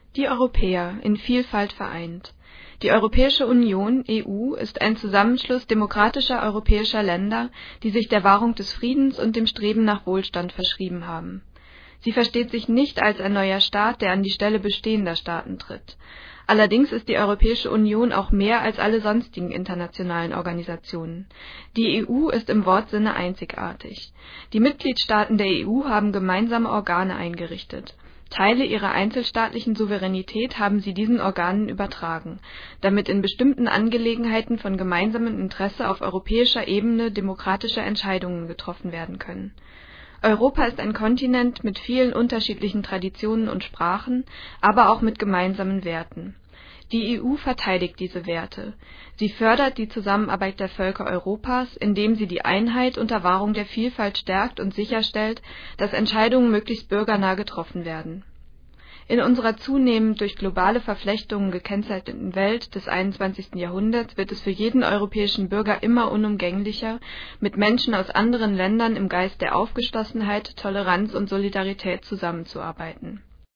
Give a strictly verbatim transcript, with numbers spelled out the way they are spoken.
Die Europäer, in Vielfalt vereint. Die Europäische Union (E U) ist ein Zusammenschluss demokratischer europäischer Länder, die sich der Wahrung des Friedens und dem Streben nach Wohlstand verschrieben haben. Sie versteht sich nicht als ein neuer Staat, der an die Stelle bestehender Staaten tritt. Allerdings ist die Europäische Union auch mehr als alle sonstigen internationalen Organisationen. Die E U ist im Wortsinne einzigartig. Die Mitgliedstaaten der E U haben gemeinsame Organe eingerichtet. Teile ihrer einzelstaatlichen Souveränität haben sie diesen Organen übertragen, damit in bestimmten Angelegenheiten von gemeinsamem Interesse auf europäischer Ebene demokratische Entscheidungen getroffen werden können. Europa ist ein Kontinent mit vielen unterschiedlichen Traditionen und Sprachen, aber auch mit gemeinsamen Werten. Die E U verteidigt diese Werte. Sie fördert die Zusammenarbeit der Völker Europas, indem sie die Einheit unter Wahrung der Vielfalt stärkt und sicherstellt, dass Entscheidungen möglichst bürgernah getroffen werden. In unserer zunehmend durch globale Verflechtungen gekennzeichneten Welt des einundzwanzigsten Jahrhunderts wird es für jeden europäischen Bürger immer unumgänglicher, mit Menschen aus anderen Ländern im Geist der Aufgeschlossenheit, Toleranz und Solidarität zusammenzuarbeiten